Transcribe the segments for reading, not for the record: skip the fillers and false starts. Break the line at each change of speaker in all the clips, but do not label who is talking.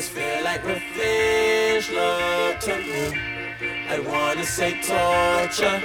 This feel like revenge, love to me. I wanna say torture.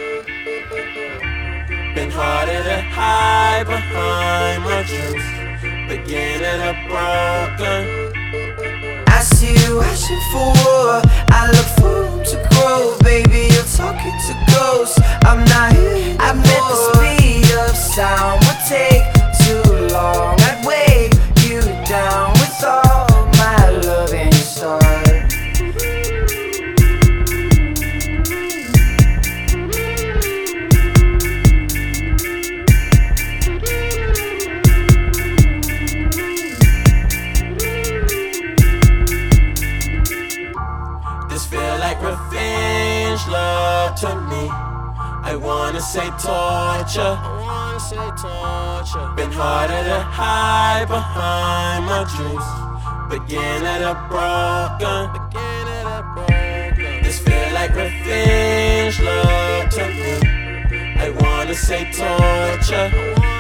Been harder to hide behind my dreams, beginning to broken.
I see you asking for war, I look for room to grow. Baby, you're talking to ghosts, I'm not here. I bet the speed of sound would take too long. I'd weigh you down with all my love and your start.
This feel like revenge, love to me. I wanna say torture. Been harder to hide behind my dreams, beginning to broken. This feel like revenge, love to me. I wanna say torture.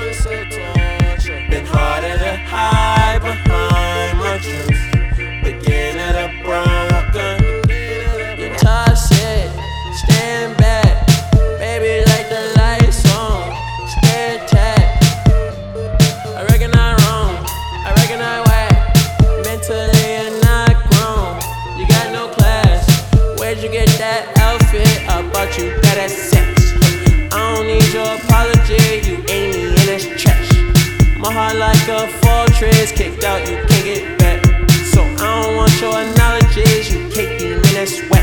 Been harder to hide behind my dreams, beginning to broken.
You're toxic, stand back, baby, like the lights on, stare tag. I reckon I'm wrong, I reckon I'm whack. Mentally you're not grown, you got no class. Where'd you get that outfit? I bought you that at sex. I don't need your apology, you ain't me in this trash. My heart like a fortress, kicked out, you can't get back. So I don't want your analogies, you can't be in that sweat.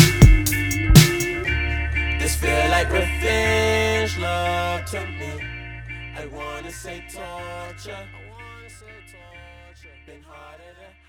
This feel like revenge, love to me. I wanna say torture. Been harder to